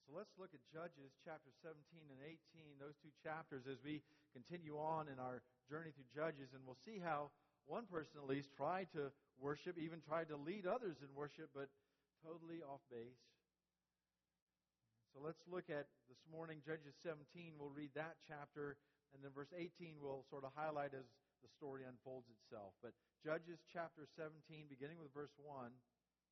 So let's look at Judges chapter 17 and 18, those two chapters, as we continue on in our journey through Judges. And we'll see how one person at least tried to worship, even tried to lead others in worship, but totally off base. So let's look at this morning, Judges 17. We'll read that chapter, and then verse 18 will sort of highlight as the story unfolds itself. But Judges chapter 17, beginning with verse 1.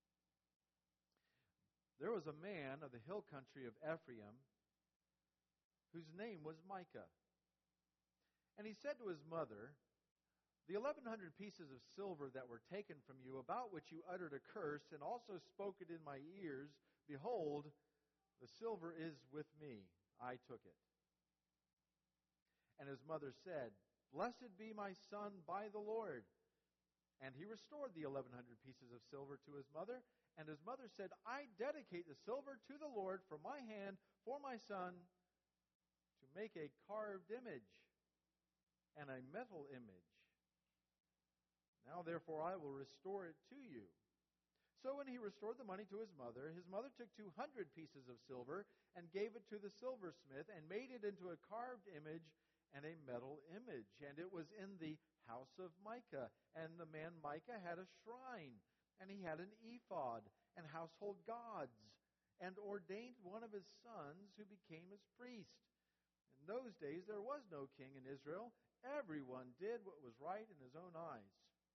There was a man of the hill country of Ephraim whose name was Micah. And he said to his mother, "The 1,100 pieces of silver that were taken from you, about which you uttered a curse, and also spoke it in my ears, behold, the silver is with me. I took it." And his mother said, "Blessed be my son by the Lord." And he restored the 1,100 pieces of silver to his mother. And his mother said, "I dedicate the silver to the Lord from my hand for my son to make a carved image and a metal image. Now therefore I will restore it to you." So when he restored the money to his mother took 200 pieces of silver and gave it to the silversmith and made it into a carved image and a metal image. And it was in the house of Micah. And the man Micah had a shrine, and he had an ephod and household gods, and ordained one of his sons who became his priest. In those days there was no king in Israel. Everyone did what was right in his own eyes.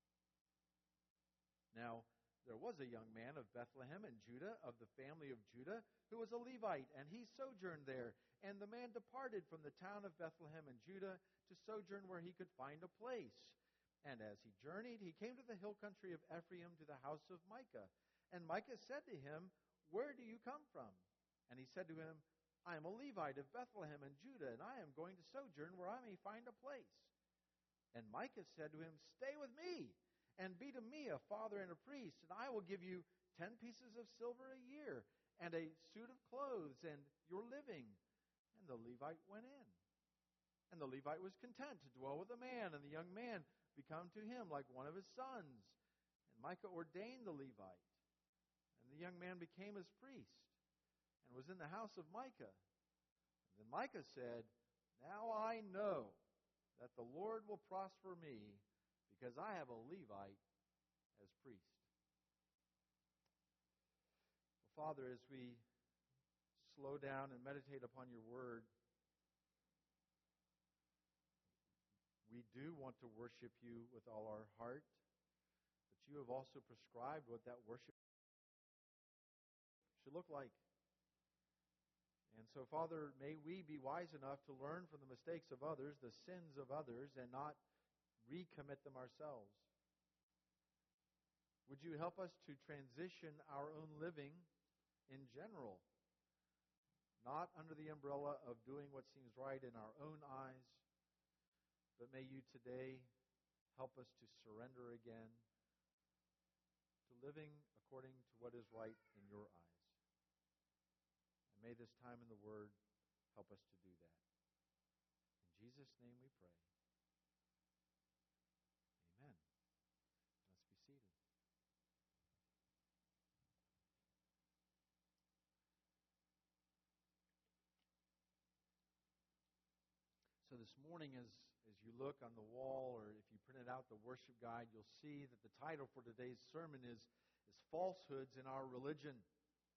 Now there was a young man of Bethlehem in Judah, of the family of Judah, who was a Levite, and he sojourned there. And the man departed from the town of Bethlehem in Judah to sojourn where he could find a place. And as he journeyed, he came to the hill country of Ephraim, to the house of Micah. And Micah said to him, "Where do you come from?" And he said to him, "I am a Levite of Bethlehem in Judah, and I am going to sojourn where I may find a place." And Micah said to him, "Stay with me, and be to me a father and a priest, and I will give you 10 pieces of silver a year, and a suit of clothes, and your living." And the Levite went in. And the Levite was content to dwell with the man, and the young man become to him like one of his sons. And Micah ordained the Levite, and the young man became his priest, and was in the house of Micah. And then Micah said, "Now I know that the Lord will prosper me, because I have a Levite as priest." Well, Father, as we slow down and meditate upon your word, we do want to worship you with all our heart, but you have also prescribed what that worship should look like. And so, Father, may we be wise enough to learn from the mistakes of others, the sins of others, and not recommit them ourselves. Would you help us to transition our own living in general, not under the umbrella of doing what seems right in our own eyes, but may you today help us to surrender again to living according to what is right in your eyes. And may this time in the Word help us to do that. In Jesus' name we pray. Amen. Let's be seated. So this morning, as you look on the wall, or if you printed out the worship guide, you'll see that the title for today's sermon is Falsehoods in Our Religion.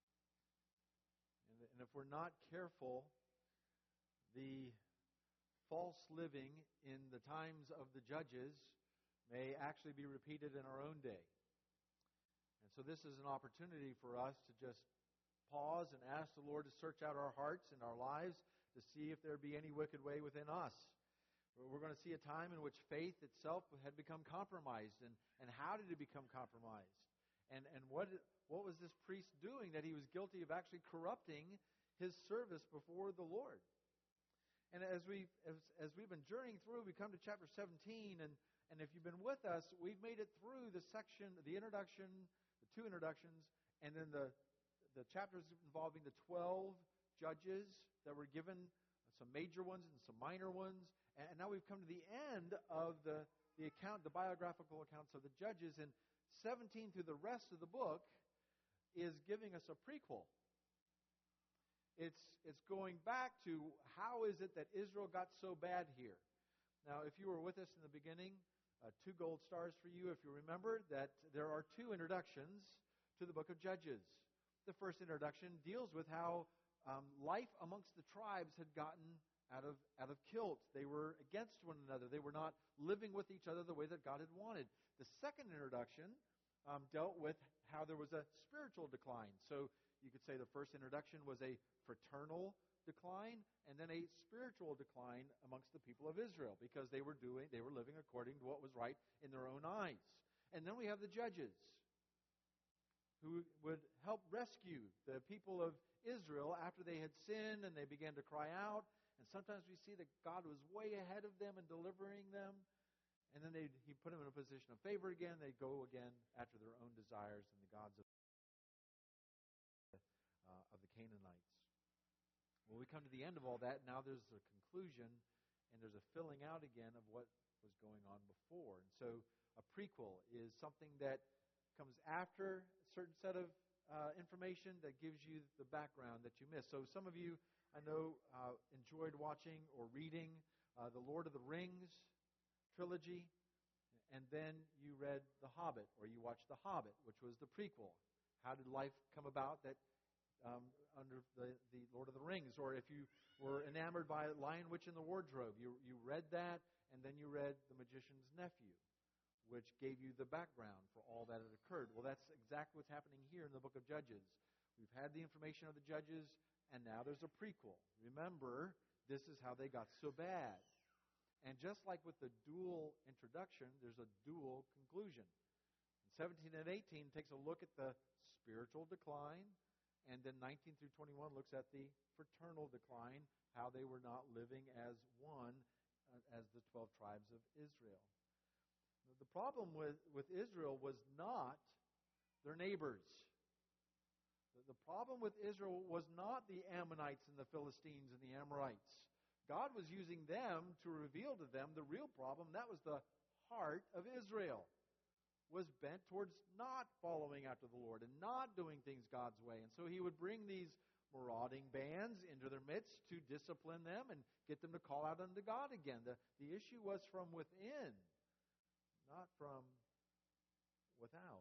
And if we're not careful, the false living in the times of the judges may actually be repeated in our own day. And so this is an opportunity for us to just pause and ask the Lord to search out our hearts and our lives to see if there be any wicked way within us. We're going to see a time in which faith itself had become compromised. And how did it become compromised? And what was this priest doing that he was guilty of actually corrupting his service before the Lord? And as we've been journeying through, we come to chapter 17, and if you've been with us, we've made it through the section, the introduction, the two introductions, and then the chapters involving the 12 judges that were given, some major ones and some minor ones. And now we've come to the end of the account, the biographical accounts of the judges. And 17 through the rest of the book is giving us a prequel. it's going back to how is it that Israel got so bad here. Now, if you were with us in the beginning, 2 gold stars for you if you remember that there are 2 introductions to the book of Judges. The first introduction deals with how life amongst the tribes had gotten out of kilt. They were against one another. They were not living with each other the way that God had wanted. The second introduction dealt with how there was a spiritual decline. So you could say the first introduction was a fraternal decline and then a spiritual decline amongst the people of Israel because they were living according to what was right in their own eyes. And then we have the judges who would help rescue the people of Israel after they had sinned and they began to cry out. And sometimes we see that God was way ahead of them in delivering them. And then He put them in a position of favor again. They'd go again after their own desires and the gods of the Canaanites. Well, we come to the end of all that. Now there's a conclusion and there's a filling out again of what was going on before. And so a prequel is something that comes after a certain set of information that gives you the background that you missed. So some of you, I know, enjoyed watching or reading the Lord of the Rings trilogy, and then you read The Hobbit, or you watched The Hobbit, which was the prequel. How did life come about that under the Lord of the Rings? Or if you were enamored by Lion, Witch, and the Wardrobe, you read that, and then you read The Magician's Nephew, which gave you the background for all that had occurred. Well, that's exactly what's happening here in the book of Judges. We've had the information of the judges, and now there's a prequel. Remember, this is how they got so bad. And just like with the dual introduction, there's a dual conclusion. 17 and 18 takes a look at the spiritual decline, and then 19 through 21 looks at the fraternal decline, how they were not living as one as the 12 tribes of Israel. The problem with Israel was not their neighbors. The problem with Israel was not the Ammonites and the Philistines and the Amorites. God was using them to reveal to them the real problem. That was the heart of Israel was bent towards not following after the Lord and not doing things God's way. And so He would bring these marauding bands into their midst to discipline them and get them to call out unto God again. The issue was from within, not from without.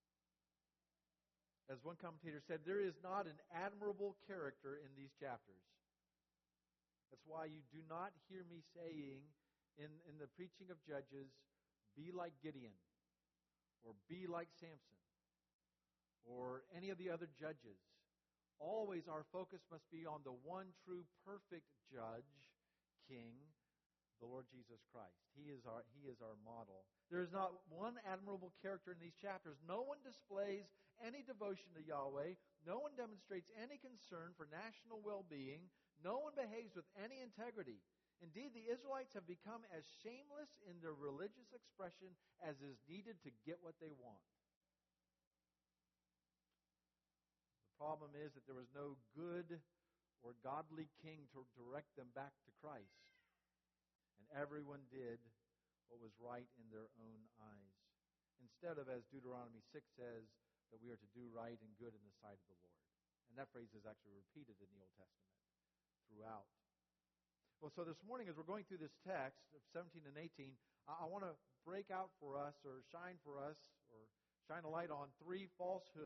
As one commentator said, there is not an admirable character in these chapters. That's why you do not hear me saying in the preaching of Judges, be like Gideon, or be like Samson, or any of the other judges. Always our focus must be on the one true perfect judge, king, the Lord Jesus Christ. He is our model. There is not one admirable character in these chapters. No one displays any devotion to Yahweh. No one demonstrates any concern for national well-being. No one behaves with any integrity. Indeed, the Israelites have become as shameless in their religious expression as is needed to get what they want. The problem is that there was no good or godly king to direct them back to Christ. And everyone did what was right in their own eyes, instead of, as Deuteronomy 6 says, that we are to do right and good in the sight of the Lord. And that phrase is actually repeated in the Old Testament throughout. Well, so this morning as we're going through this text of 17 and 18, I want to break out for us or shine for us or shine a light on 3 falsehoods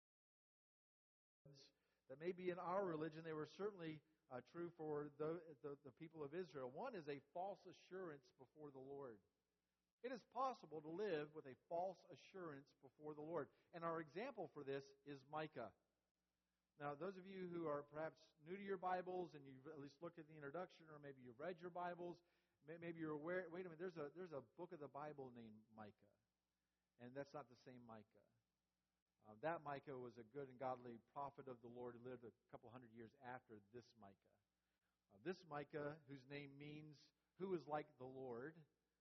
that maybe in our religion they were certainly true for the people of Israel. One is a false assurance before the Lord. It is possible to live with a false assurance before the Lord. And our example for this is Micah. Now, those of you who are perhaps new to your Bibles and you've at least looked at the introduction, or maybe you've read your Bibles, maybe you're aware, wait a minute, there's a book of the Bible named Micah. And that's not the same Micah. That Micah was a good and godly prophet of the Lord who lived a couple hundred years after this Micah. This Micah, whose name means who is like the Lord,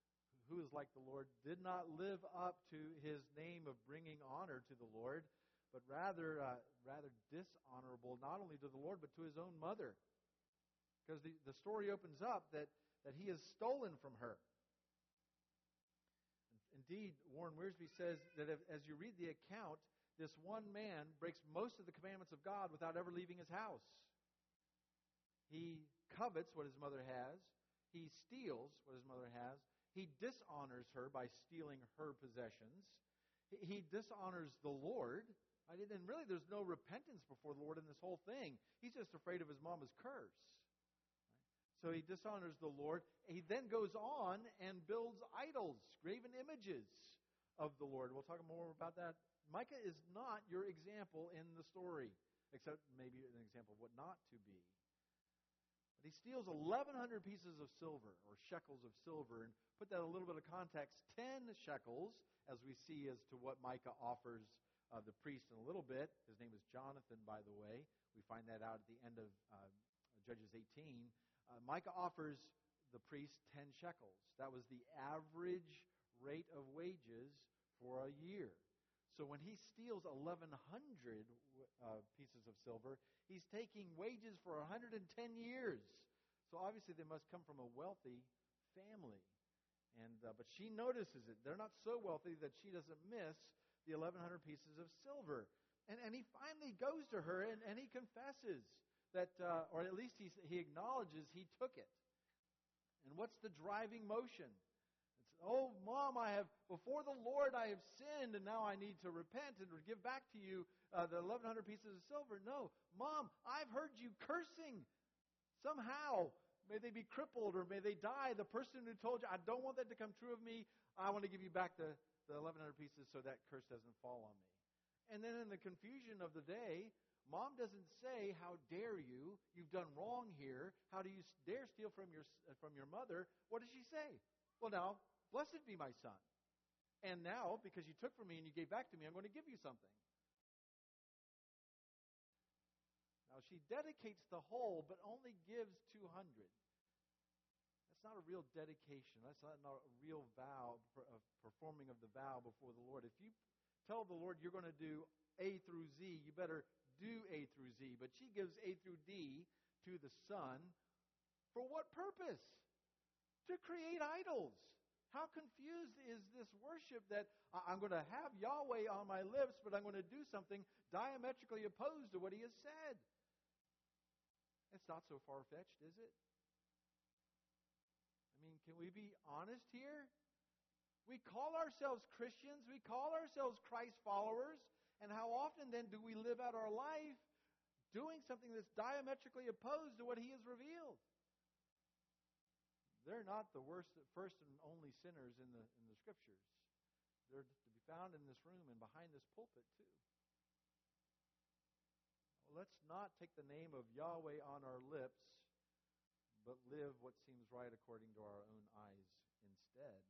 did not live up to his name of bringing honor to the Lord, but rather dishonorable not only to the Lord but to his own mother. Because the story opens up that he has stolen from her. Indeed, Warren Wiersbe says that as you read the account, this one man breaks most of the commandments of God without ever leaving his house. He covets what his mother has. He steals what his mother has. He dishonors her by stealing her possessions. He dishonors the Lord. And really, there's no repentance before the Lord in this whole thing. He's just afraid of his mama's curse. So he dishonors the Lord. He then goes on and builds idols, graven images of the Lord. We'll talk more about that. Micah is not your example in the story, except maybe an example of what not to be. But he steals 1,100 pieces of silver, or shekels of silver, and put that in a little bit of context. 10 shekels, as we see as to what Micah offers the priest in a little bit. His name is Jonathan, by the way. We find that out at the end of Judges 18. Micah offers the priest 10 shekels. That was the average rate of wages for a year. So when he steals 1,100 pieces of silver, he's taking wages for 110 years. So obviously they must come from a wealthy family. But she notices it. They're not so wealthy that she doesn't miss the 1,100 pieces of silver. And he finally goes to her and he confesses that, or at least he acknowledges he took it. And what's the driving motion? It's, oh, Mom, before the Lord I have sinned, and now I need to repent and give back to you the 1,100 pieces of silver. No, Mom, I've heard you cursing. Somehow, may they be crippled or may they die. The person who told you, I don't want that to come true of me. I want to give you back the 1,100 pieces so that curse doesn't fall on me. And then in the confusion of the day, Mom doesn't say, how dare you? You've done wrong here. How do you dare steal from your mother? What does she say? Well, now, blessed be my son. And now, because you took from me and you gave back to me, I'm going to give you something. Now, she dedicates the whole, but only gives 200. That's not a real dedication. That's not a real vow, of performing of the vow before the Lord. If you tell the Lord you're going to do A through Z, you better do A through Z. But she gives A through D to the son. For what purpose? To create idols. How confused is this worship that I'm going to have Yahweh on my lips, but I'm going to do something diametrically opposed to what He has said? It's not so far-fetched, is it? I mean, can we be honest here? We call ourselves Christians. We call ourselves Christ followers. And how often then do we live out our life doing something that's diametrically opposed to what He has revealed? They're not the worst, first and only sinners in the Scriptures. They're to be found in this room and behind this pulpit too. Well, let's not take the name of Yahweh on our lips, but live what seems right according to our own eyes instead.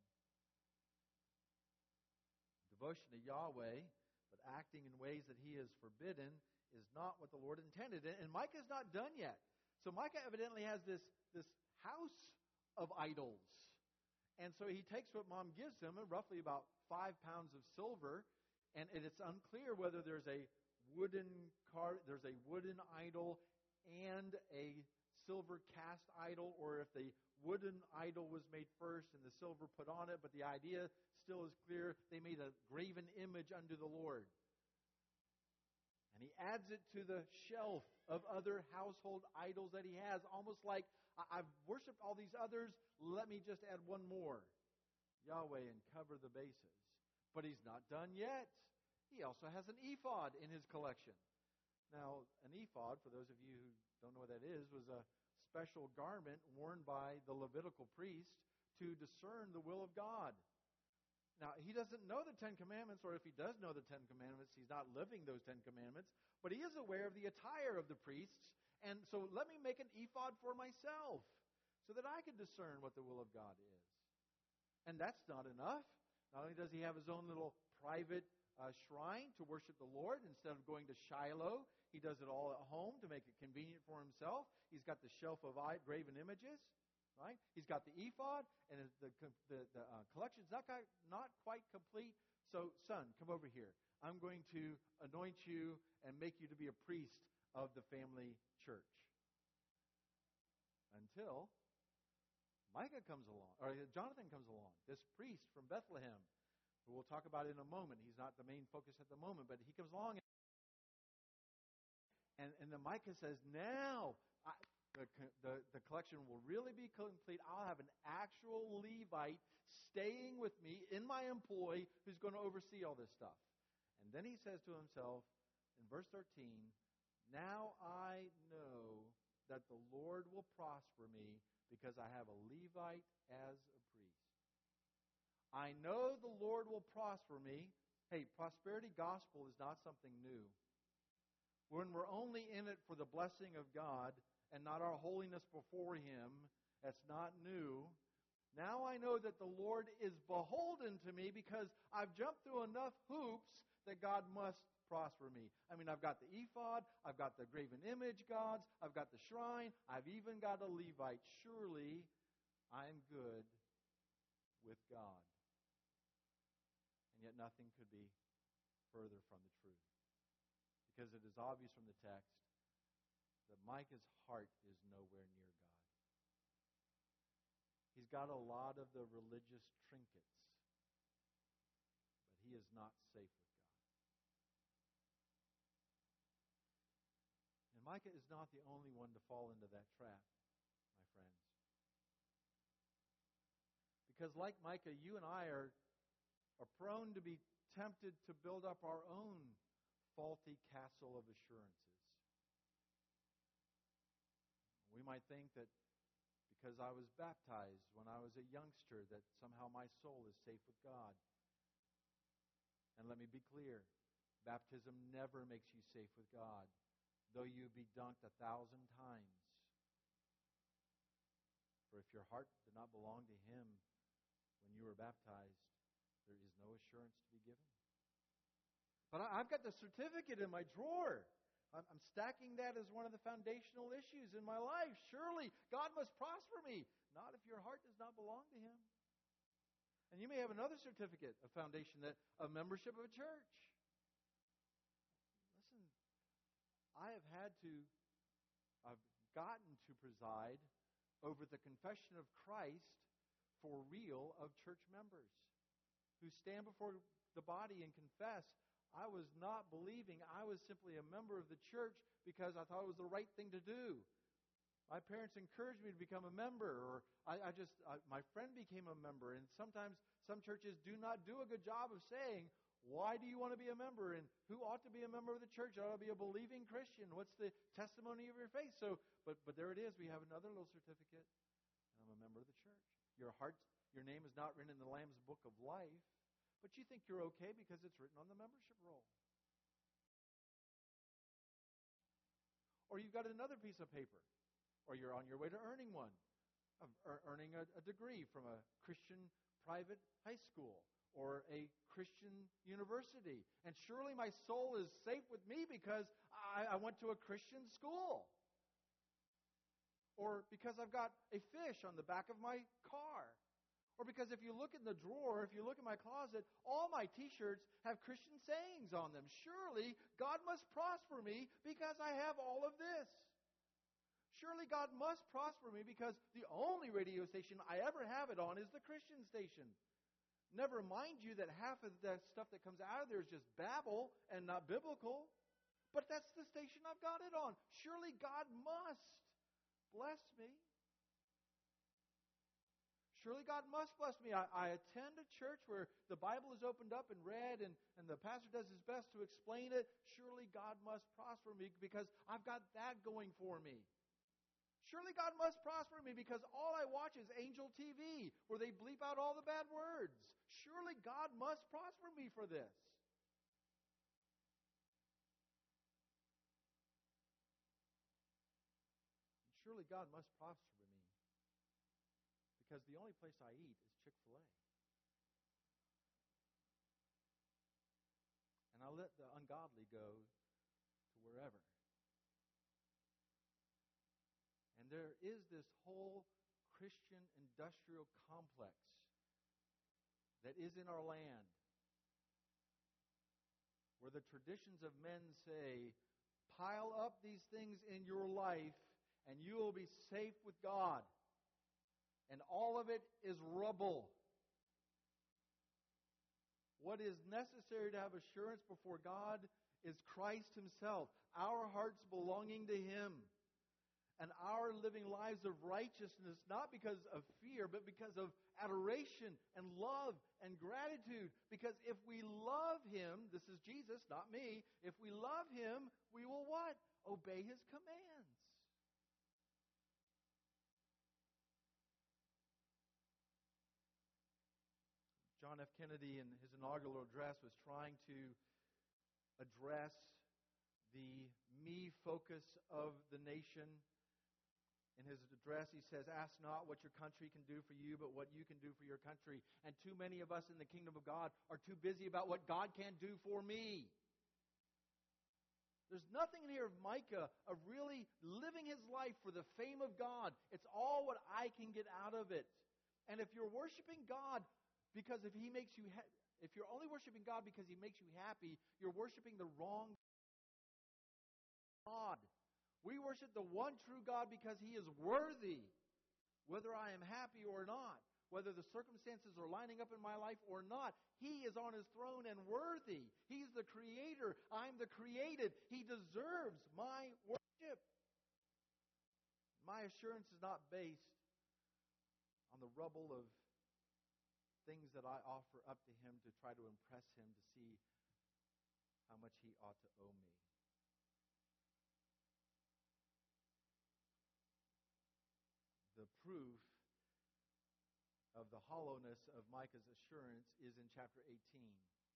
Devotion to Yahweh, but acting in ways that He has forbidden, is not what the Lord intended. And Micah's not done yet. So Micah evidently has this house of idols. And so he takes what Mom gives him, roughly about 5 pounds of silver, and it's unclear whether there's a wooden idol and a silver cast idol, or if the wooden idol was made first and the silver put on it, but the idea still is clear. They made a graven image unto the Lord. And he adds it to the shelf of other household idols that he has, almost like, I've worshipped all these others, let me just add one more, Yahweh, and cover the bases. But he's not done yet. He also has an ephod in his collection. Now, an ephod, for those of you who don't know what that is, was a special garment worn by the Levitical priest to discern the will of God. Now, he doesn't know the 10 Commandments, or if he does know the 10 Commandments, he's not living those 10 Commandments, but he is aware of the attire of the priests, and so let me make an ephod for myself so that I can discern what the will of God is. And that's not enough. Not only does he have his own little private shrine to worship the Lord, instead of going to Shiloh, he does it all at home to make it convenient for himself. He's got the shelf of graven images. Right? He's got the ephod, and the collection's not quite complete. So, son, come over here. I'm going to anoint you and make you to be a priest of the family church. Until Micah comes along, or Jonathan comes along, this priest from Bethlehem, who we'll talk about in a moment. He's not the main focus at the moment, but he comes along And then Micah says, now the collection will really be complete. I'll have an actual Levite staying with me in my employ who's going to oversee all this stuff. And then he says to himself in verse 13, now I know that the Lord will prosper me because I have a Levite as a priest. I know the Lord will prosper me. Hey, prosperity gospel is not something new. When we're only in it for the blessing of God and not our holiness before Him, that's not new. Now I know that the Lord is beholden to me because I've jumped through enough hoops that God must prosper me. I mean, I've got the ephod, I've got the graven image gods, I've got the shrine, I've even got a Levite. Surely I am good with God. And yet nothing could be further from the truth. Because it is obvious from the text that Micah's heart is nowhere near God. He's got a lot of the religious trinkets, but he is not safe with God. And Micah is not the only one to fall into that trap, my friends. Because like Micah, you and I are prone to be tempted to build up our own faulty castle of assurances. We might think that because I was baptized when I was a youngster that somehow my soul is safe with God. And let me be clear, baptism never makes you safe with God, though you be dunked 1,000 times. For if your heart did not belong to Him when you were baptized, there is no assurance to be given. But I've got the certificate in my drawer. I'm stacking that as one of the foundational issues in my life. Surely God must prosper me. Not if your heart does not belong to Him. And you may have another certificate of foundation, that of membership of a church. Listen, I've gotten to preside over the confession of Christ for real of church members who stand before the body and confess, I was not believing. I was simply a member of the church because I thought it was the right thing to do. My parents encouraged me to become a member, or my friend became a member. And sometimes some churches do not do a good job of saying, why do you want to be a member? And who ought to be a member of the church? Ought to be a believing Christian. What's the testimony of your faith? So, but there it is. We have another little certificate. I'm a member of the church. Your name is not written in the Lamb's book of life, but you think you're okay because it's written on the membership roll. Or you've got another piece of paper, or you're on your way to earning one, earning a degree from a Christian private high school or a Christian university. And surely my soul is safe with me because I went to a Christian school. Or because I've got a fish on the back of my car. Or because if you look in the drawer, if you look in my closet, all my T-shirts have Christian sayings on them. Surely God must prosper me because I have all of this. Surely God must prosper me because the only radio station I ever have it on is the Christian station. Never mind you that half of the stuff that comes out of there is just babble and not biblical. But that's the station I've got it on. Surely God must bless me. Surely God must bless me. I attend a church where the Bible is opened up and read and the pastor does his best to explain it. Surely God must prosper me because I've got that going for me. Surely God must prosper me because all I watch is Angel TV where they bleep out all the bad words. Surely God must prosper me for this. And surely God must prosper me because the only place I eat is Chick-fil-A. And I let the ungodly go to wherever. And there is this whole Christian industrial complex that is in our land where the traditions of men say, pile up these things in your life and you will be safe with God. And all of it is rubble. What is necessary to have assurance before God is Christ Himself, our hearts belonging to Him, and our living lives of righteousness, not because of fear, but because of adoration and love and gratitude. Because if we love Him, this is Jesus, not me, if we love Him, we will what? Obey His commands. John F. Kennedy, in his inaugural address, was trying to address the me focus of the nation. In his address, he says, "Ask not what your country can do for you, but what you can do for your country." And too many of us in the kingdom of God are too busy about what God can do for me. There's nothing in here of Micah of really living his life for the fame of God. It's all what I can get out of it. And if you're worshiping God because if you're only worshiping God because He makes you happy, you're worshiping the wrong God. We worship the one true God because He is worthy, whether I am happy or not, whether the circumstances are lining up in my life or not. He is on His throne and worthy. He's the Creator. I'm the created. He deserves my worship. My assurance is not based on the rubble of things that I offer up to Him to try to impress Him to see how much He ought to owe me. The proof of the hollowness of Micah's assurance is in chapter 18.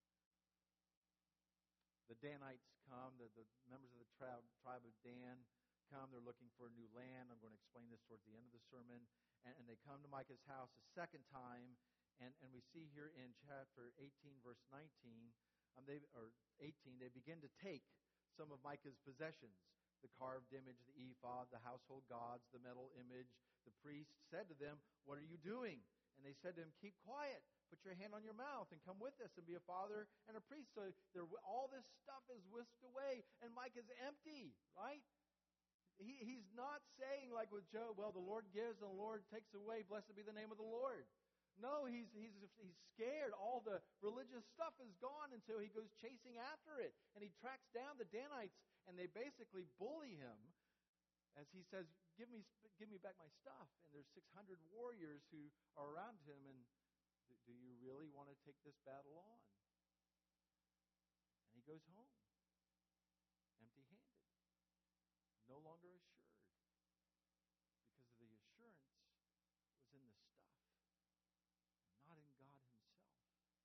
The Danites come, the members of the tribe of Dan come. They're looking for a new land. I'm going to explain this towards the end of the sermon. And they come to Micah's house a second time. And we see here in chapter 18, verse 19, they begin to take some of Micah's possessions. The carved image, the ephod, the household gods, the metal image. The priest said to them, "What are you doing?" And they said to him, "Keep quiet. Put your hand on your mouth and come with us and be a father and a priest." So all this stuff is whisked away, and Micah's empty, right? He's not saying like with Job, "Well, the Lord gives and the Lord takes away. Blessed be the name of the Lord." No, he's scared. All the religious stuff is gone, and so he goes chasing after it. And he tracks down the Danites, and they basically bully him as he says, give me back my stuff. And there's 600 warriors who are around him, and do you really want to take this battle on? And he goes home, empty-handed, no longer assured, because of the assurance was in the stuff, not in God Himself.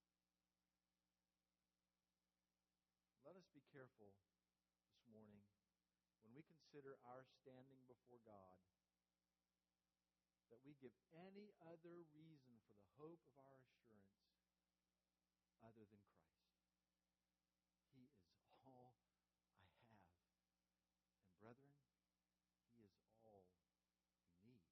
Let us be careful this morning when we consider our standing before God that we give any other reason for the hope of our assurance other than Christ. He is all I have. And brethren, He is all we need.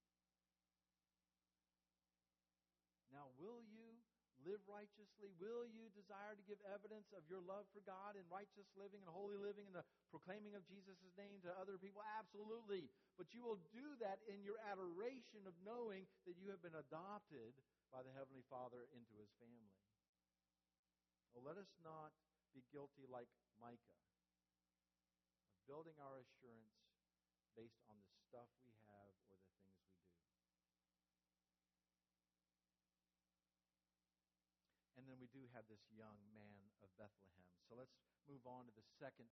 Now, will you live righteously? Will you desire to give evidence of your love for God in righteous living and holy living and the proclaiming of Jesus' name to other people? Absolutely. But you will do that in your adoration of knowing that you have been adopted by the Heavenly Father into His family. Well, let us not be guilty like Micah of building our assurance based on the stuff we have or the things we do. And then we do have this young man of Bethlehem. So let's move on to the second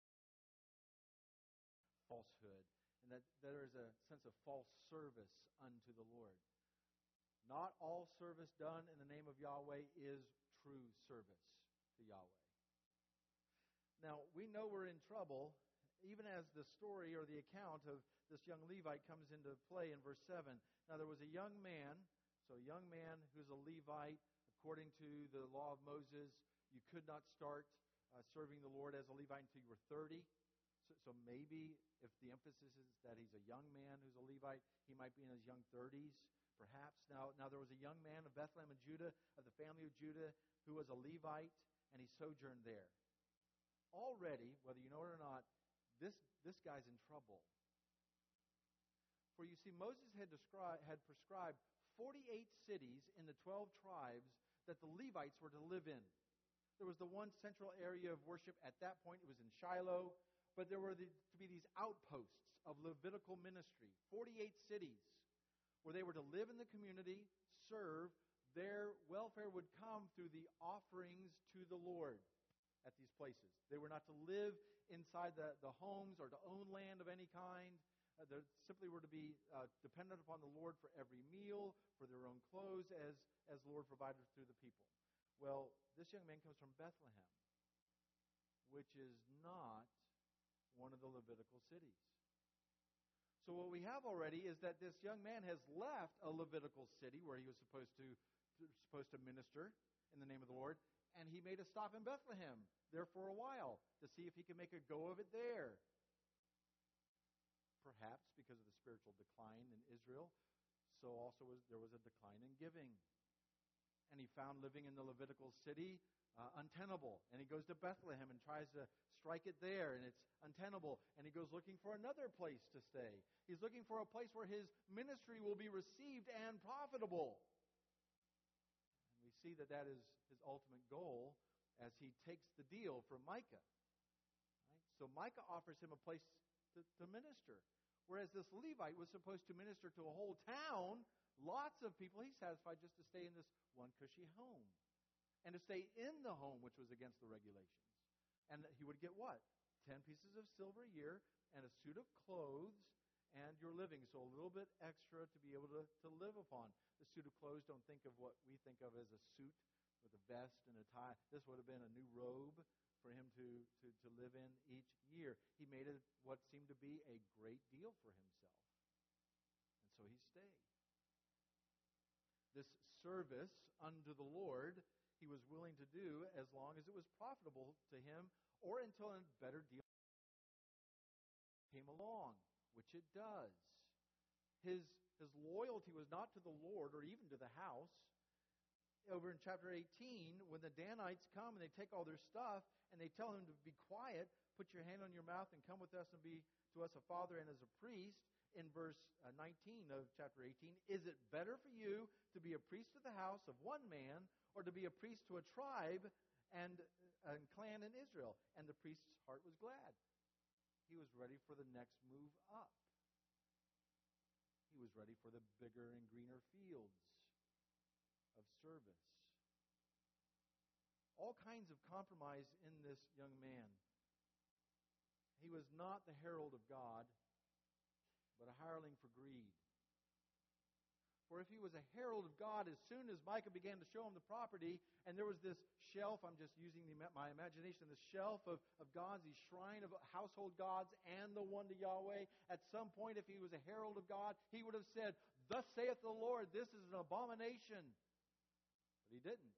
falsehood. And that there is a sense of false service unto the Lord. Not all service done in the name of Yahweh is true service to Yahweh. Now, we know we're in trouble, even as the story or the account of this young Levite comes into play in verse 7. Now, there was a young man who's a Levite. According to the law of Moses, you could not start serving the Lord as a Levite until you were 30. So maybe if the emphasis is that he's a young man who's a Levite, he might be in his young 30s, perhaps. Now there was a young man of Bethlehem and Judah, of the family of Judah, who was a Levite, and he sojourned there. Already, whether you know it or not, this guy's in trouble. For you see, Moses had prescribed 48 cities in the 12 tribes that the Levites were to live in. There was the one central area of worship at that point. It was in Shiloh. But there were to be these outposts of Levitical ministry, 48 cities, where they were to live in the community, serve. Their welfare would come through the offerings to the Lord at these places. They were not to live inside the homes or to own land of any kind. They simply were to be dependent upon the Lord for every meal, for their own clothes, as the Lord provided through the people. Well, this young man comes from Bethlehem, which is not one of the Levitical cities. So what we have already is that this young man has left a Levitical city where he was supposed to minister in the name of the Lord, and he made a stop in Bethlehem there for a while to see if he could make a go of it there. Perhaps because of the spiritual decline in Israel, so also there was a decline in giving. And he found living in the Levitical city untenable. And he goes to Bethlehem and tries to strike it there, and it's untenable. And he goes looking for another place to stay. He's looking for a place where his ministry will be received and profitable. And we see that is his ultimate goal as he takes the deal from Micah. Right? So Micah offers him a place to minister. Whereas this Levite was supposed to minister to a whole town, lots of people, he's satisfied just to stay in this one cushy home. And to stay in the home, which was against the regulations. And he would get what? 10 pieces of silver a year and a suit of clothes and your living. So a little bit extra to be able to live upon. The suit of clothes, don't think of what we think of as a suit with a vest and a tie. This would have been a new robe for him to live in each year. He made it what seemed to be a great deal for himself. And so he stayed. This service unto the Lord he was willing to do as long as it was profitable to him or until a better deal came along, which it does. His loyalty was not to the Lord or even to the house. Over in chapter 18, when the Danites come and they take all their stuff and they tell him to be quiet, put your hand on your mouth and come with us and be to us a father and as a priest, in verse 19 of chapter 18, is it better for you to be a priest to the house of one man or to be a priest to a tribe and clan in Israel? And the priest's heart was glad. He was ready for the next move up. He was ready for the bigger and greener fields of service. All kinds of compromise in this young man. He was not the herald of God, but a hireling for greed. For if he was a herald of God, as soon as Micah began to show him the property, and there was this shelf, I'm just using my imagination, the shelf of gods, the shrine of household gods, and the one to Yahweh, at some point, if he was a herald of God, he would have said, "Thus saith the Lord, this is an abomination." But he didn't.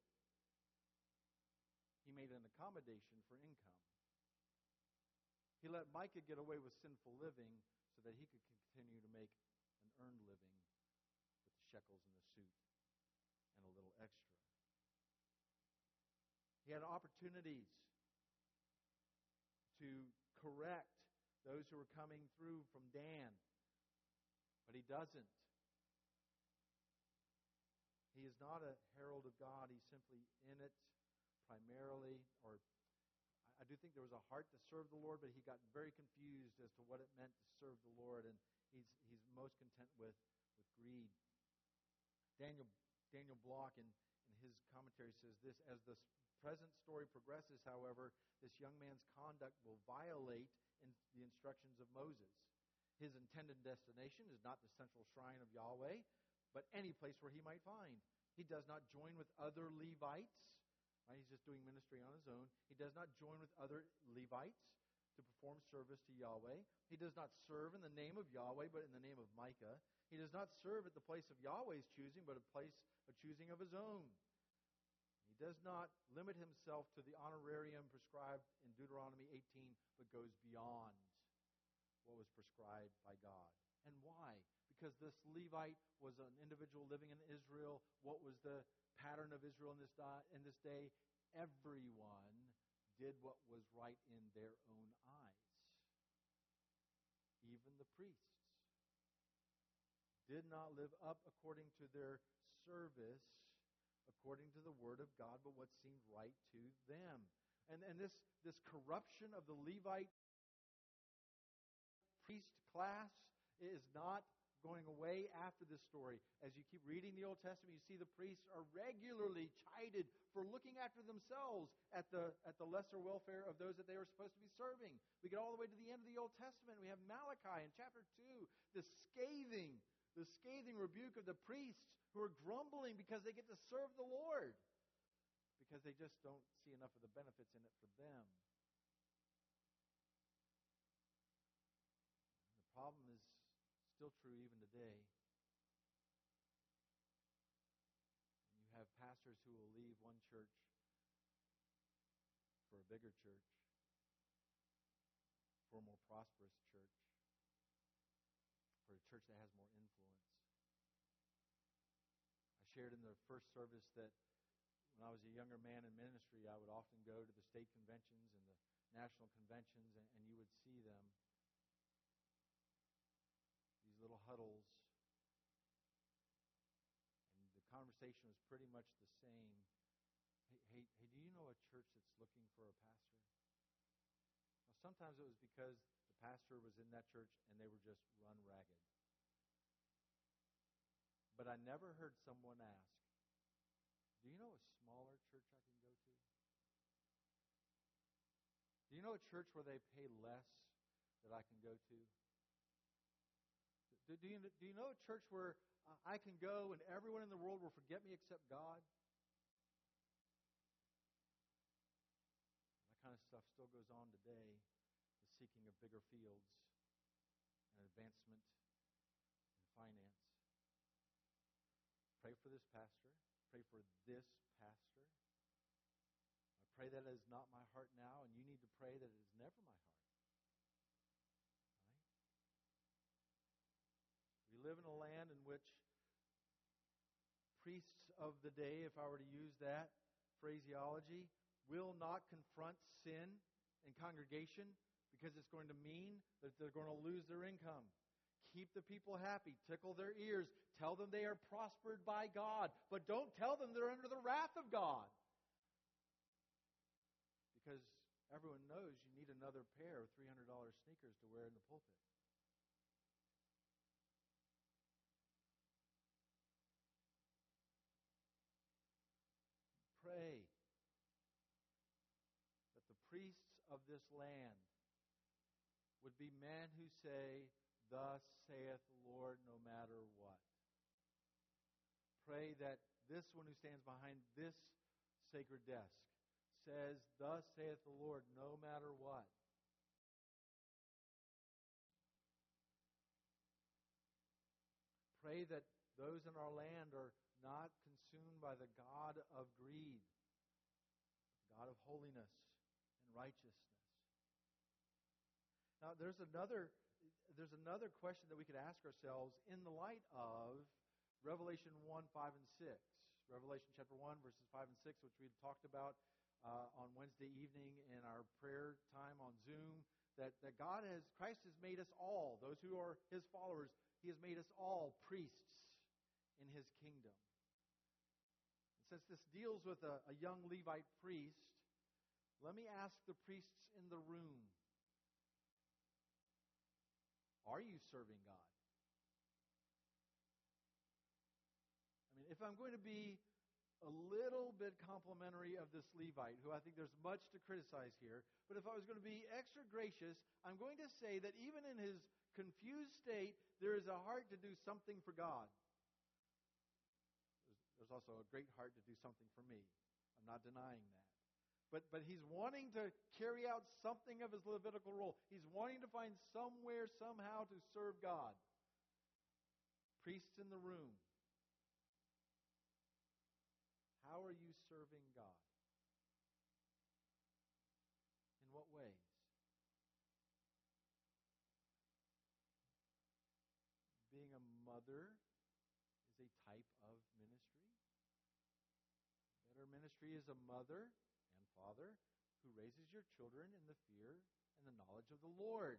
He made an accommodation for income. He let Micah get away with sinful living so that he could continue to make an earned living with the shekels in the suit and a little extra. He had opportunities to correct those who were coming through from Dan, but he doesn't. He is not a herald of God. He's simply in it primarily, or I do think there was a heart to serve the Lord, but he got very confused as to what it meant to serve the Lord, and he's most content with greed. Daniel Block in his commentary says this: as the present story progresses, however, this young man's conduct will violate the instructions of Moses. His intended destination is not the central shrine of Yahweh, but any place where he might find. He does not join with other Levites. Right? He's just doing ministry on his own. He does not join with other Levites to perform service to Yahweh. He does not serve in the name of Yahweh, but in the name of Micah. He does not serve at the place of Yahweh's choosing, but a place of choosing of his own. He does not limit himself to the honorarium prescribed in Deuteronomy 18, but goes beyond what was prescribed by God. And why? Because this Levite was an individual living in Israel. What was the pattern of Israel in this day? Everyone did what was right in their own eyes. Even the priests did not live up according to their service, according to the Word of God, but what seemed right to them. And this corruption of the Levite priest class is not going away after this story. As you keep reading the Old Testament, you see the priests are regularly chided for looking after themselves at the lesser welfare of those that they were supposed to be serving. We get all the way to the end of the Old Testament. We have Malachi in chapter 2, the scathing rebuke of the priests who are grumbling because they get to serve the Lord, because they just don't see enough of the benefits in it for them. The problem is still true even today. You have pastors who will leave one church for a bigger church, for a more prosperous church, for a church that has more influence. I shared in the first service that when I was a younger man in ministry, I would often go to the state conventions and the national conventions, and you would see them. These little huddles. And the conversation was pretty much the same. Hey, do you know a church that's looking for a pastor? Now, sometimes it was because the pastor was in that church and they were just run ragged. But I never heard someone ask, do you know a smaller church I can go to? Do you know a church where they pay less that I can go to? Do you know a church where I can go and everyone in the world will forget me except God? That kind of stuff still goes on today, the seeking of bigger fields and advancement and finance. Pray for this pastor. Pray for this pastor. I pray that it is not my heart now, and you need to pray that it is never my heart. We live in a land in which priests of the day, if I were to use that phraseology, will not confront sin in congregation because it's going to mean that they're going to lose their income. Keep the people happy. Tickle their ears. Tell them they are prospered by God. But don't tell them they're under the wrath of God. Because everyone knows you need another pair of $300 sneakers to wear in the pulpit. Pray that the priests of this land would be men who say, "Thus saith the Lord," no matter what. Pray that this one who stands behind this sacred desk says, "Thus saith the Lord," no matter what. Pray that those in our land are not consumed by the God of greed, the God of holiness and righteousness. Now, there's another question that we could ask ourselves in the light of Revelation 1, 5, and 6. Revelation chapter 1, verses 5 and 6, which we talked about on Wednesday evening in our prayer time on Zoom, that Christ has made us all, those who are His followers, He has made us all priests in His kingdom. And since this deals with a young Levite priest, let me ask the priests in the room, are you serving God? I mean, if I'm going to be a little bit complimentary of this Levite, who I think there's much to criticize here, but if I was going to be extra gracious, I'm going to say that even in his confused state, there is a heart to do something for God. There's also a great heart to do something for me. I'm not denying that. But he's wanting to carry out something of his Levitical role. He's wanting to find somewhere, somehow, to serve God. Priests in the room, how are you serving God? In what ways? Being a mother is a type of ministry. Better ministry is a mother and father who raises your children in the fear and the knowledge of the Lord.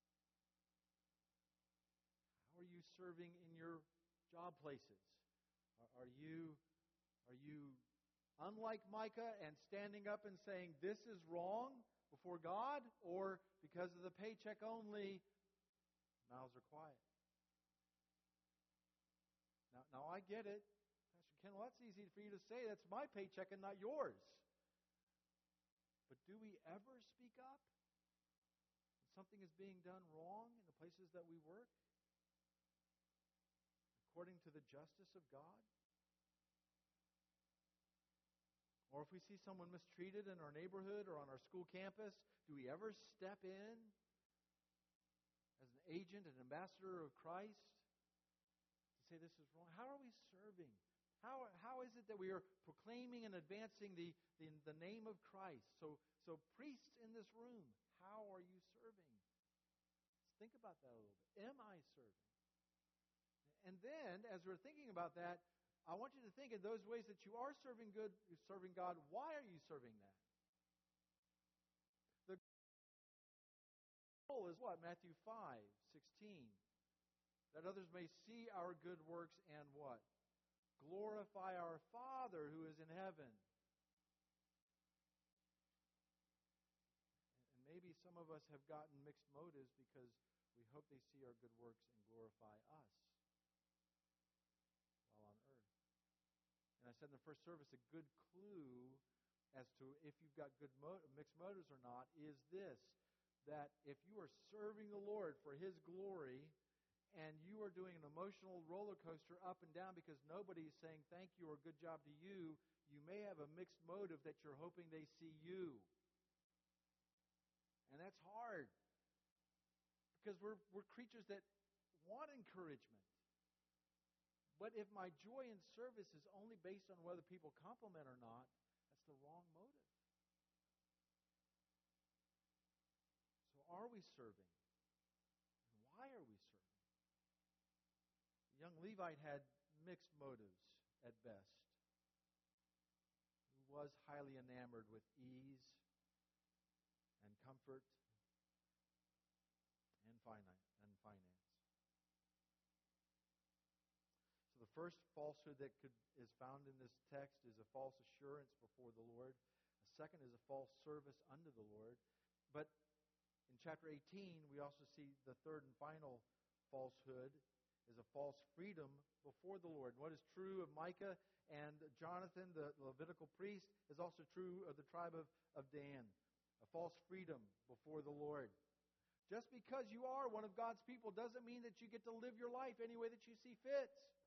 How are you serving in your job places? Are you unlike Micah and standing up and saying, this is wrong before God? Or because of the paycheck only, mouths are quiet? Now I get it. Pastor Ken, well, that's easy for you to say. That's my paycheck and not yours. But do we ever speak up when something is being done wrong in the places that we work, according to the justice of God? Or if we see someone mistreated in our neighborhood or on our school campus, do we ever step in as an agent, an ambassador of Christ to say this is wrong? How are we serving? How is it that we are proclaiming and advancing the name of Christ? So priests in this room, how are you serving? Let's think about that a little bit. Am I serving? And then, as we're thinking about that, I want you to think in those ways that you are serving God. Why are you serving that? The goal is what? Matthew 5:16. That others may see our good works and what? Glorify our Father who is in heaven. And maybe some of us have gotten mixed motives because we hope they see our good works and glorify us while on earth. And I said in the first service, a good clue as to if you've got good mixed motives or not is this, that if you are serving the Lord for His glory and you are doing an emotional roller coaster up and down because nobody is saying thank you or good job to you, you may have a mixed motive that you're hoping they see you. And that's hard because we're creatures that want encouragement. But if my joy in service is only based on whether people compliment or not, that's the wrong motive. So are we serving? And why are we serving? The young Levite had mixed motives at best. He was highly enamored with ease and comfort and finance. So the first falsehood that is found in this text is a false assurance before the Lord. The second is a false service unto the Lord. But in chapter 18, we also see the third and final falsehood is a false freedom before the Lord. What is true of Micah and Jonathan, the Levitical priest, is also true of the tribe of Dan. A false freedom before the Lord. Just because you are one of God's people doesn't mean that you get to live your life any way that you see fit.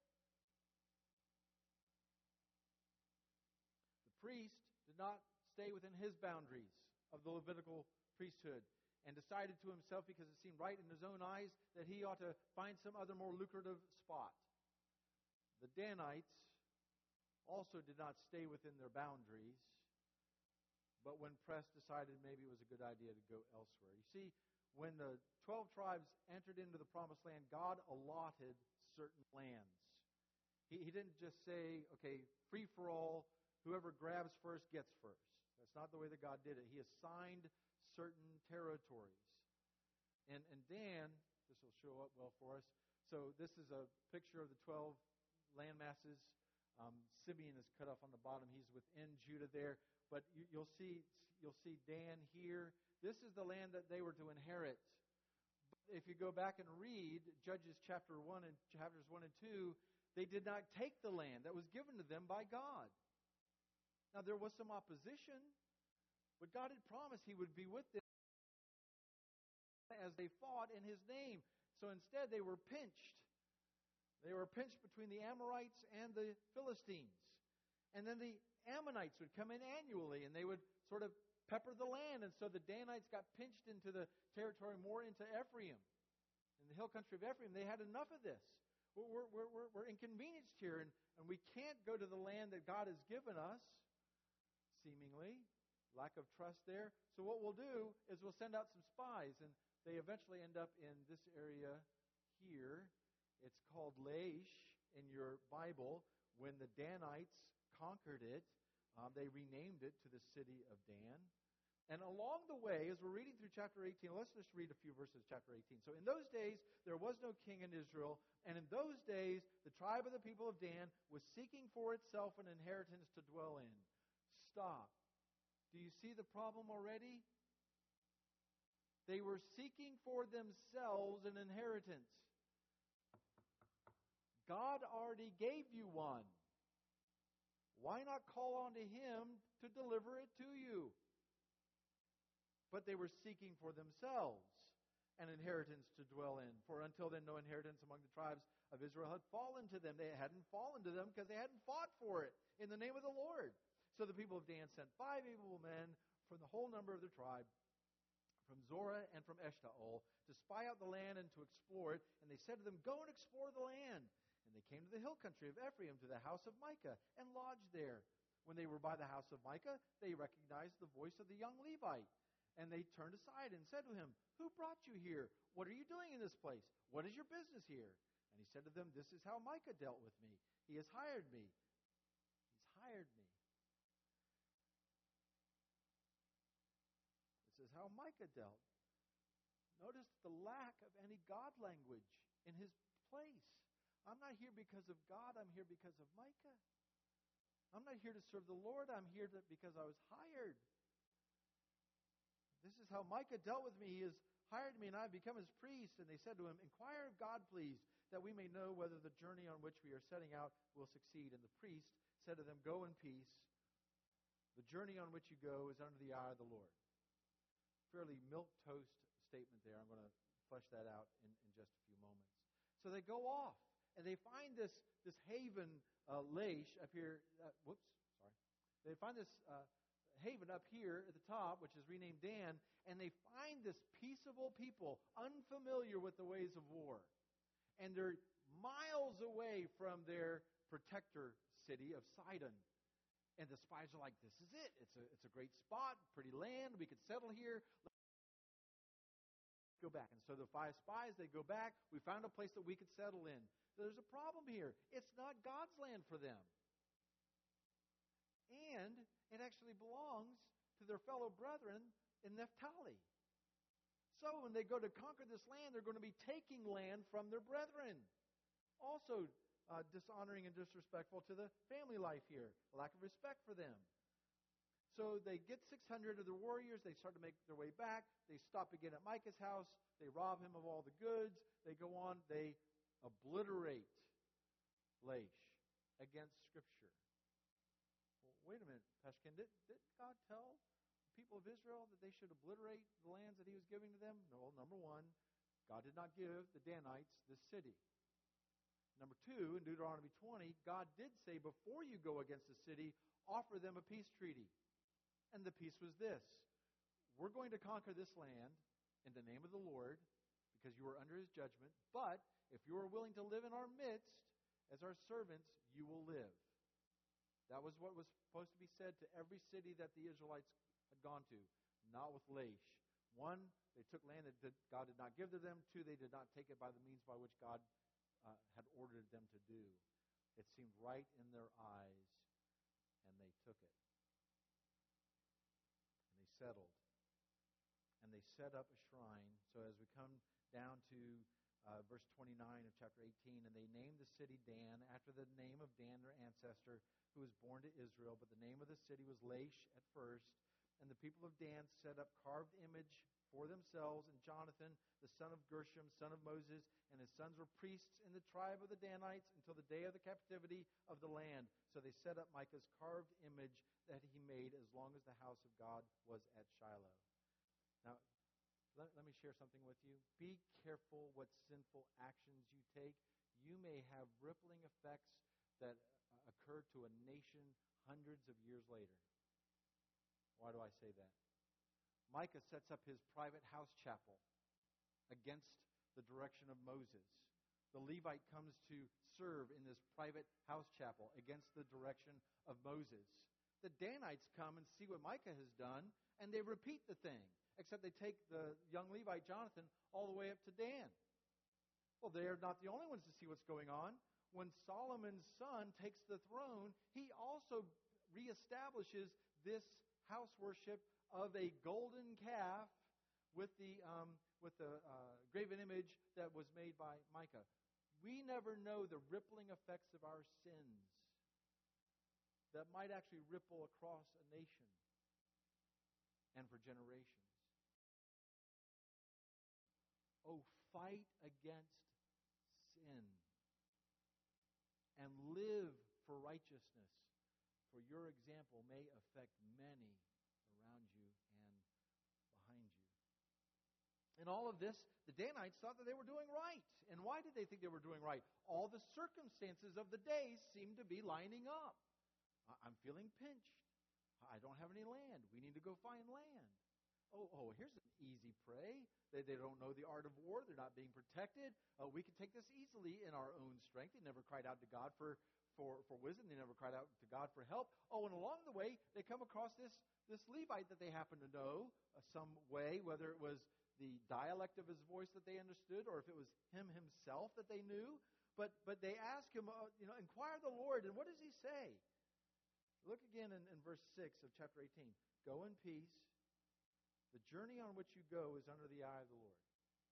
The priest did not stay within his boundaries of the Levitical priesthood and decided to himself, because it seemed right in his own eyes, that he ought to find some other more lucrative spot. The Danites also did not stay within their boundaries, but when pressed, decided maybe it was a good idea to go elsewhere. You see, when the 12 tribes entered into the Promised Land, God allotted certain lands. He didn't just say, okay, free for all, whoever grabs first gets first. That's not the way that God did it. He assigned certain territories. And Dan, this will show up well for us. So this is a picture of the 12 land masses. Simeon is cut off on the bottom. He's within Judah there. But you'll see Dan here. This is the land that they were to inherit. But if you go back and read Judges chapter 1 and chapters 1 and 2, they did not take the land that was given to them by God. Now there was some opposition, but God had promised He would be with them as they fought in His name. So instead they were pinched. They were pinched between the Amorites and the Philistines. And then the Ammonites would come in annually and they would sort of pepper the land. And so the Danites got pinched into the territory more into Ephraim. In the hill country of Ephraim, they had enough of this. We're inconvenienced here, and we can't go to the land that God has given us, seemingly. Lack of trust there. So what we'll do is we'll send out some spies, and they eventually end up in this area here. It's called Laish in your Bible. When the Danites conquered it, they renamed it to the city of Dan. And along the way, as we're reading through chapter 18, let's just read a few verses of chapter 18. So in those days, there was no king in Israel. And in those days, the tribe of the people of Dan was seeking for itself an inheritance to dwell in. Stop. Do you see the problem already? They were seeking for themselves an inheritance. God already gave you one. Why not call on to Him to deliver it to you? But they were seeking for themselves an inheritance to dwell in. For until then, no inheritance among the tribes of Israel had fallen to them. They hadn't fallen to them because they hadn't fought for it in the name of the Lord. So the people of Dan sent 5 able men from the whole number of their tribe, from Zorah and from Eshtaol, to spy out the land and to explore it. And they said to them, "Go and explore the land." And they came to the hill country of Ephraim, to the house of Micah, and lodged there. When they were by the house of Micah, they recognized the voice of the young Levite. And they turned aside and said to him, "Who brought you here? What are you doing in this place? What is your business here?" And he said to them, "This is how Micah dealt with me. He has hired me. He's hired me." This is how Micah dealt. Notice the lack of any God language in his place. I'm not here because of God. I'm here because of Micah. I'm not here to serve the Lord. I'm here because I was hired. This is how Micah dealt with me. He has hired me, and I have become his priest. And they said to him, "Inquire of God, please, that we may know whether the journey on which we are setting out will succeed." And the priest said to them, "Go in peace. The journey on which you go is under the eye of the Lord." Fairly milquetoast statement there. I'm going to flesh that out in just a few moments. So they go off, and they find this haven, Laish, up here. They find this haven up here at the top, which is renamed Dan, and they find this peaceable people, unfamiliar with the ways of war. And they're miles away from their protector city of Sidon. And the spies are like, "This is it. It's a great spot, pretty land. We could settle here. Let's go back." And so the 5 spies, they go back. "We found a place that we could settle in." There's a problem here. It's not God's land for them. And it actually belongs to their fellow brethren in Naphtali. So when they go to conquer this land, they're going to be taking land from their brethren. Also dishonoring and disrespectful to the family life here. A lack of respect for them. So they get 600 of their warriors. They start to make their way back. They stop again at Micah's house. They rob him of all the goods. They go on. They obliterate Laish against Scripture. Well, wait a minute, Peshkin. Did God tell the people of Israel that they should obliterate the lands that He was giving to them? No, number one, God did not give the Danites this city. Number 2, in Deuteronomy 20, God did say, before you go against the city, offer them a peace treaty. And the peace was this: we're going to conquer this land in the name of the Lord because you are under His judgment, but if you are willing to live in our midst as our servants, you will live. That was what was supposed to be said to every city that the Israelites had gone to, not with Laish. 1, they took land that God did not give to them. 2, they did not take it by the means by which God had ordered them to do. It seemed right in their eyes, and they took it. And they settled. And they set up a shrine. So as we come down to verse 29 of chapter 18, "And they named the city Dan, after the name of Dan, their ancestor, who was born to Israel. But the name of the city was Laish at first. And the people of Dan set up carved image for themselves, and Jonathan, the son of Gershom, son of Moses, and his sons were priests in the tribe of the Danites until the day of the captivity of the land. So they set up Micah's carved image that he made as long as the house of God was at Shiloh." Now, let me share something with you. Be careful what sinful actions you take. You may have rippling effects that occur to a nation hundreds of years later. Why do I say that? Micah sets up his private house chapel against the direction of Moses. The Levite comes to serve in this private house chapel against the direction of Moses. The Danites come and see what Micah has done, and they repeat the thing, except they take the young Levite, Jonathan, all the way up to Dan. Well, they're not the only ones to see what's going on. When Solomon's son takes the throne, he also reestablishes this house worship of a golden calf with the graven image that was made by Micah. We never know the rippling effects of our sins that might actually ripple across a nation and for generations. Oh, fight against sin and live for righteousness, for your example may affect many around you and behind you. In all of this, the Danites thought that they were doing right. And why did they think they were doing right? All the circumstances of the day seemed to be lining up. I'm feeling pinched. I don't have any land. We need to go find land. Oh, here's an easy prey. They don't know the art of war. They're not being protected. We can take this easily in our own strength. They never cried out to God for wisdom. They never cried out to God for help. Oh, and along the way, they come across this Levite that they happen to know some way, whether it was the dialect of his voice that they understood or if it was him himself that they knew. But they ask him, inquire the Lord. And what does he say? Look again in verse 6 of chapter 18. Go in peace. The journey on which you go is under the eye of the Lord.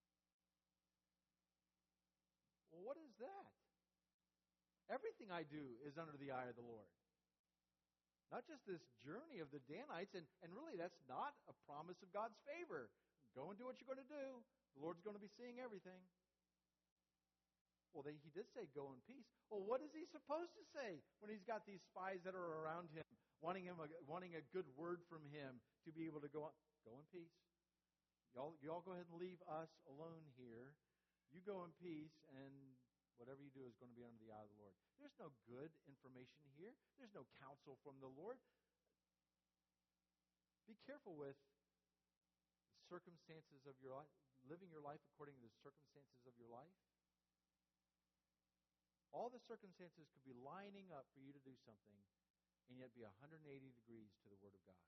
Well, what is that? Everything I do is under the eye of the Lord. Not just this journey of the Danites, and really that's not a promise of God's favor. Go and do what you're going to do. The Lord's going to be seeing everything. Well, he did say go in peace. Well, what is he supposed to say when he's got these spies that are around him, wanting a good word from him to be able to go on? Go in peace. Y'all go ahead and leave us alone here. You go in peace, and whatever you do is going to be under the eye of the Lord. There's no good information here. There's no counsel from the Lord. Be careful with the circumstances of your life, living your life according to the circumstances of your life. All the circumstances could be lining up for you to do something, and yet be 180 degrees to the Word of God.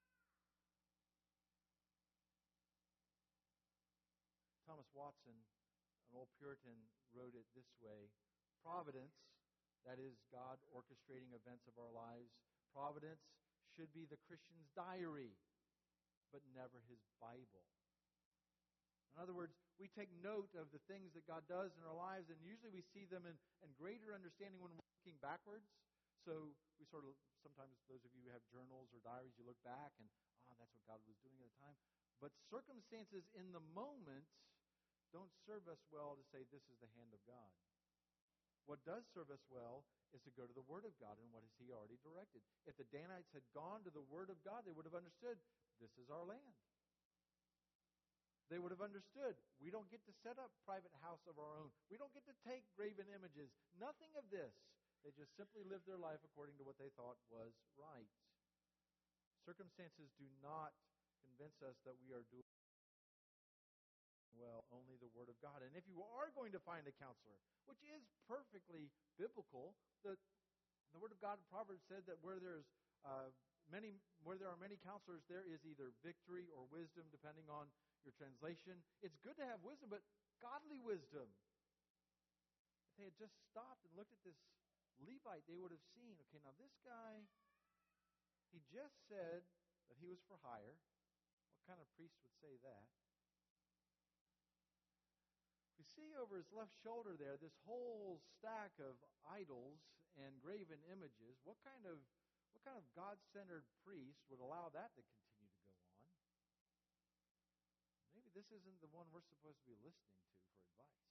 Thomas Watson, an old Puritan, wrote it this way. Providence, that is God orchestrating events of our lives, providence should be the Christian's diary, but never his Bible. In other words, we take note of the things that God does in our lives, and usually we see them in greater understanding when we're looking backwards. So we sort of, sometimes those of you who have journals or diaries, you look back and, that's what God was doing at the time. But circumstances in the moment don't serve us well to say this is the hand of God. What does serve us well is to go to the Word of God, and what has He already directed. If the Danites had gone to the Word of God, they would have understood this is our land. They would have understood we don't get to set up private house of our own. We don't get to take graven images. Nothing of this. They just simply lived their life according to what they thought was right. Circumstances do not convince us that we are doing well, only the Word of God. And if you are going to find a counselor, which is perfectly biblical, the Word of God in Proverbs said that where there are many counselors, there is either victory or wisdom, depending on your translation. It's good to have wisdom, but godly wisdom. If they had just stopped and looked at this Levite, they would have seen, okay, now this guy, he just said that he was for hire. What kind of priest would say that? We see over his left shoulder there this whole stack of idols and graven images. What kind of God-centered priest would allow that to continue to go on? Maybe this isn't the one we're supposed to be listening to for advice.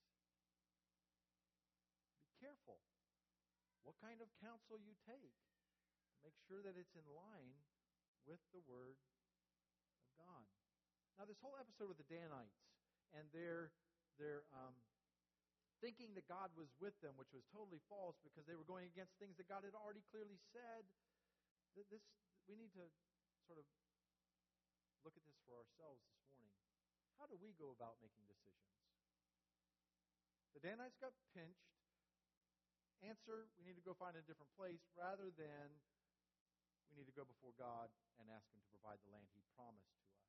Be careful what kind of counsel you take. Make sure that it's in line with the Word of God. Now, this whole episode with the Danites and their thinking that God was with them, which was totally false because they were going against things that God had already clearly said. We need to sort of look at this for ourselves this morning. How do we go about making decisions? The Danites got pinched. Answer, we need to go find a different place rather than we need to go before God and ask Him to provide the land He promised to us.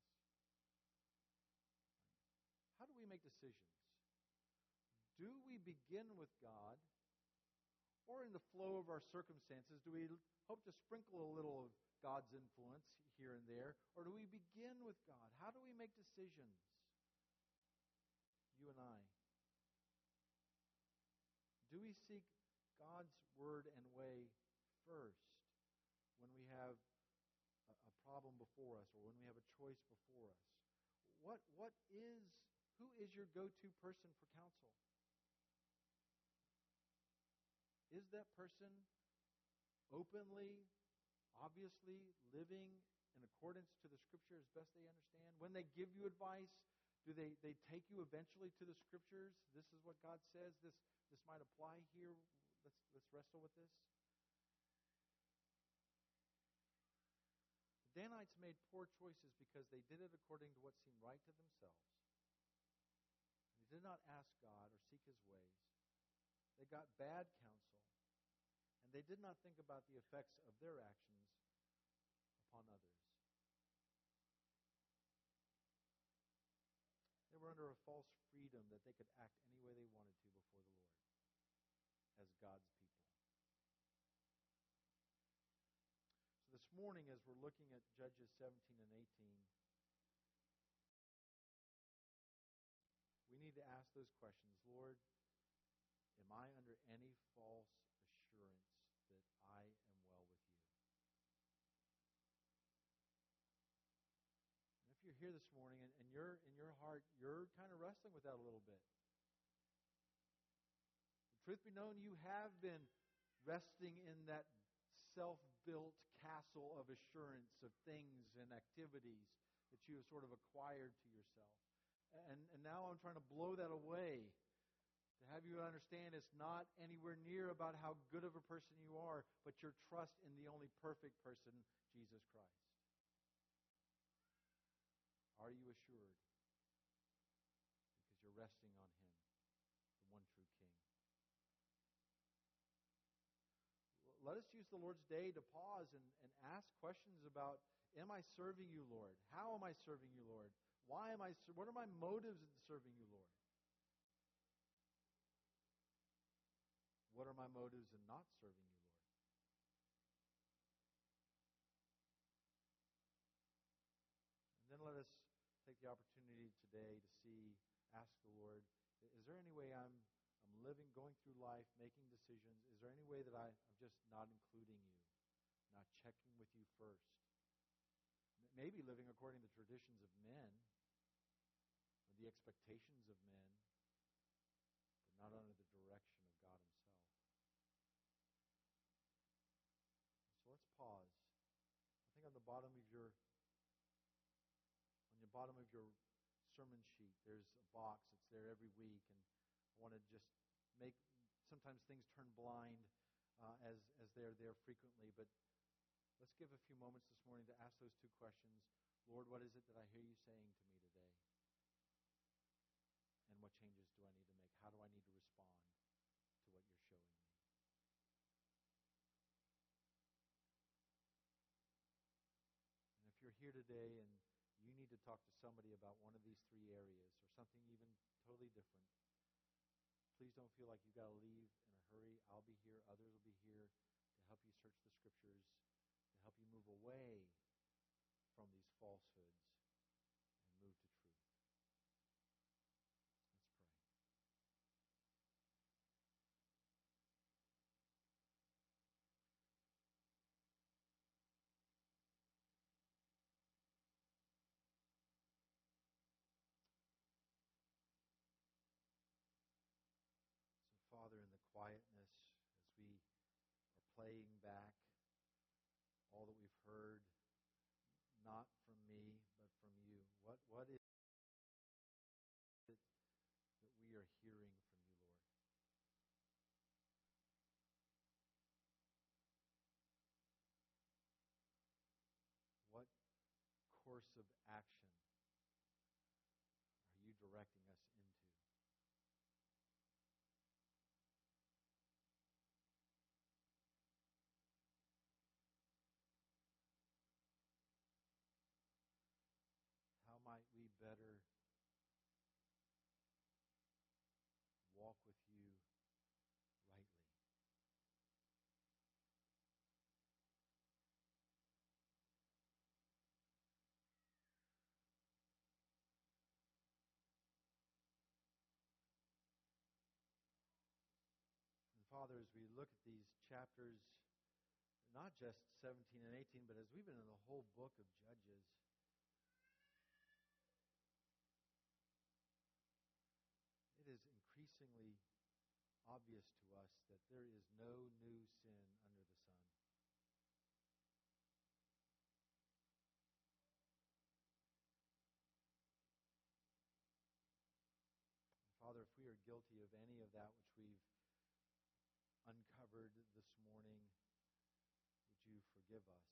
How do we make decisions? Do we begin with God, Or in the flow of our circumstances, do we hope to sprinkle a little of God's influence here and there? Or do we begin with God? How do we make decisions? You and I. Do we seek God's word and way first when we have a problem before us or when we have a choice before us? Who is your go-to person for counsel? Is that person openly, obviously living in accordance to the Scripture as best they understand? When they give you advice, do they take you eventually to the Scriptures? This is what God says. This might apply here. Let's wrestle with this. The Danites made poor choices because they did it according to what seemed right to themselves. They did not ask God or seek His ways. They got bad counsel, and they did not think about the effects of their actions upon others. They were under a false freedom that they could act any way they wanted to before the Lord as God's people. So this morning, as we're looking at Judges 17 and 18, we need to ask those questions. Lord, am I under any false assurance that I am well with you? And if you're here this morning and you're in your heart, you're kind of wrestling with that a little bit. The truth be known, you have been resting in that self-built castle of assurance of things and activities that you have sort of acquired to yourself. And now I'm trying to blow that away to have you understand it's not anywhere near about how good of a person you are, but your trust in the only perfect person, Jesus Christ. Are you assured? Because you're resting on Him, the one true King. Let us use the Lord's Day to pause and ask questions about, am I serving you, Lord? How am I serving you, Lord? What are my motives in serving you, Lord? What are my motives in not serving you, Lord? And then let us take the opportunity today to ask the Lord, is there any way I'm living, going through life, making decisions? Is there any way that I'm just not including you, not checking with you first? Maybe living according to the traditions of men, or the expectations of men, but not under the direction of God Himself. So let's pause. I think on the bottom of your sermon sheet, there's a box. It's there every week, and I want to just make. Sometimes things turn blind as they're there frequently, but let's give a few moments this morning to ask those two questions. Lord, what is it that I hear you saying to me today? And what changes do I need to make? How do I need to respond to what you're showing me? And if you're here today and you need to talk to somebody about one of these three areas or something even totally different, please don't feel like you've got to leave in a hurry. I'll be here. Others will be here to help you search the Scriptures, to help you move away from these falsehoods and move to truth. Let's pray. So, Father, in the quietness, as we are playing back all that we've heard, not from me, but from you, what is it that we are hearing from you, Lord? What course of action are you directing us into? How might we better walk with you rightly? look at these chapters, not just 17 and 18, but as we've been in the whole book of Judges, it is increasingly obvious to us that there is no new sin under the sun. Father, if we are guilty of any of that which we've uncovered this morning, would you forgive us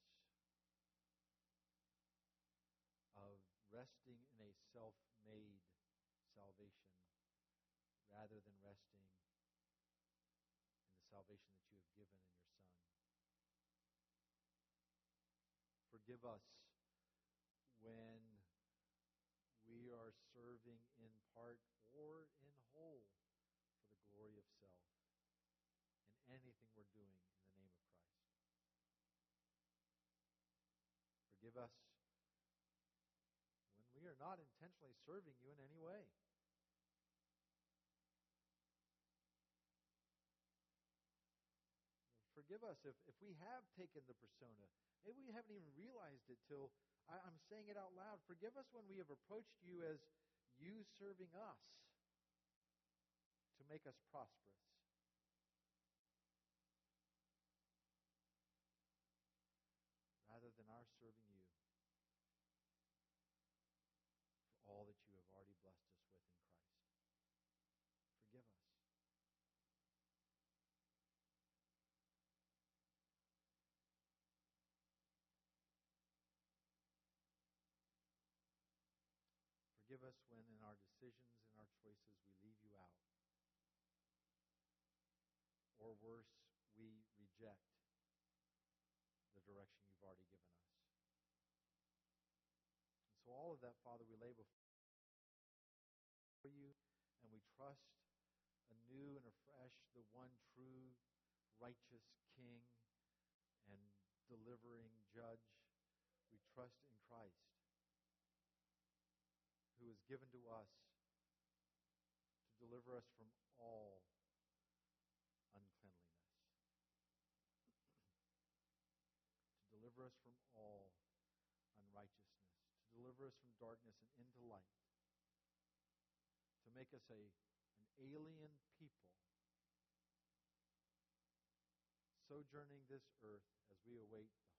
of resting in a self-made salvation rather than resting in the salvation that you have given in your Son. Forgive us when we are serving in part or in whole for the glory of self in anything we're doing in the name of Christ. Forgive us when we are not intentionally serving you in any way. Forgive us if we have taken the persona. Maybe we haven't even realized it till I'm saying it out loud. Forgive us when we have approached you as you serving us to make us prosperous. Rather than our serving you for all that you have already blessed us with in Christ. Forgive us. Forgive us when in our decisions and our choices we leave you out. Or worse, we reject the direction you've already given us. And so all of that, Father, we lay before you, and we trust anew and afresh the one true, righteous King and delivering Judge. We trust in Christ, who is given to us to deliver us from all uncleanliness. To deliver us from all unrighteousness. To deliver us from darkness and into light. To make us an alien people sojourning this earth as we await the